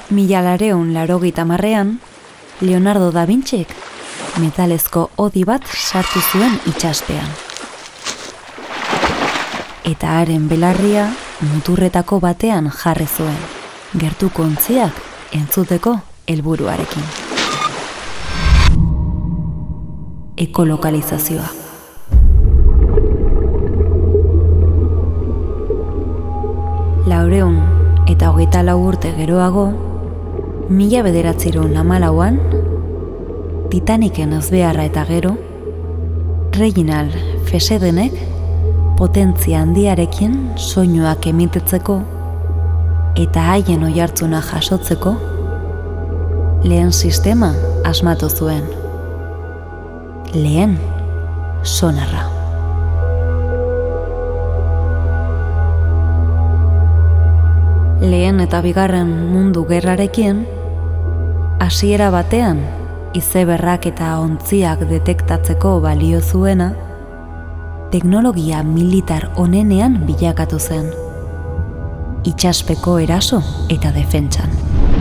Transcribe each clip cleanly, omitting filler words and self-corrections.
1980ean, Leonardo da Vincik metalezko hodi bat sartu zuen itsaspean. Eta haren belarria muturretako batean jarri zuen, gertuko ontziak entzuteko helburuarekin. Ekolokalizazioa. Laurehun eta 24 urte geroago, 1914an, Titaniken ezbeharra eta gero, Reginald Fesedenek potentzia handiarekin soinuak emitetzeko eta haien oihartzuna jasotzeko lehen sistema asmatu zuen. Lehen sonarra. Lehen eta bigarren mundu gerrarekin, hasiera batean izeberrak eta ontziak detektatzeko balio zuena, teknologia militar onenean bilakatu zen. Itsaspeko eraso eta defentsan.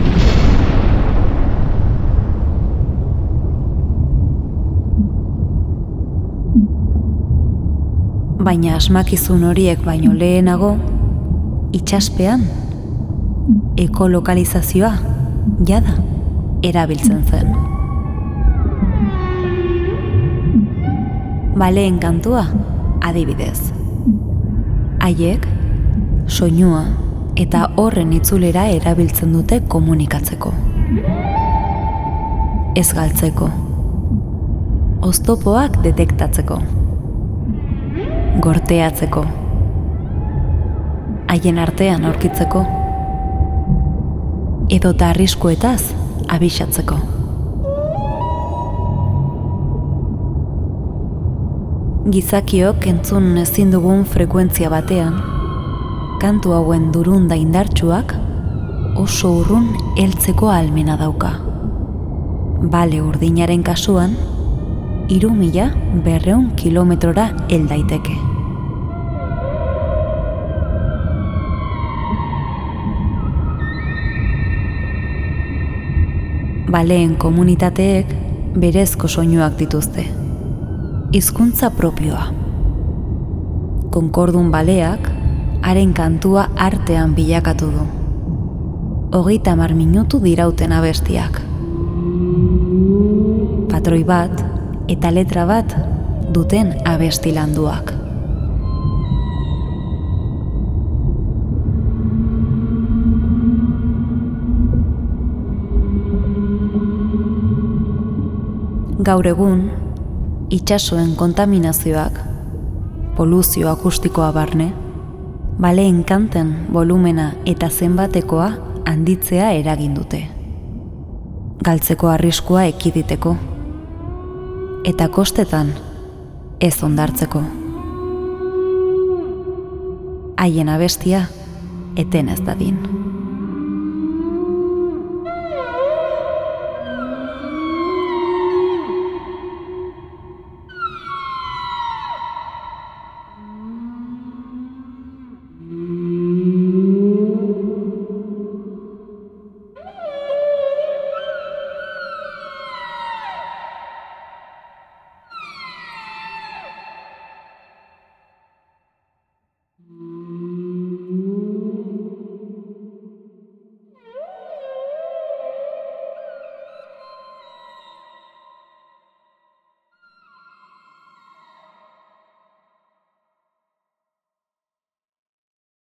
Baina asmakizun horiek baino lehenago, itsaspean, ekolokalizazioa jada erabiltzen zen. Baleen kantua adibidez. Haiek, soinua eta horren itzulera erabiltzen dute komunikatzeko. Ez galtzeko. Oztopoak detektatzeko. Gorteatzeko. Haien artean aurkitzeko. Edota arriskuetaz abixatzeko. Gizakiok entzun ezin dugun frekuentzia batean, kantu hauen durunda indartsuak oso urrun heltzeko ahalmena dauka. Bale urdinaren kasuan, 3.200 kilometrora hel daiteke. Baleen komunitateek berezko soinuak dituzte. Hizkuntza propioa. Konkordun baleak haren kantua artean bilakatu du. 30 minutu dirauten abestiak. Patroi bat eta letra bat duten abesti landuak. Gaur egun, itsasoen kontaminazioak, poluzio akustikoa barne, baleen kanten volumena eta zenbatekoa handitzea eragin dute. Galtzeko arriskua ekiditeko. Eta kostetan ez hondartzeko. Haien abestia eten ez dadin.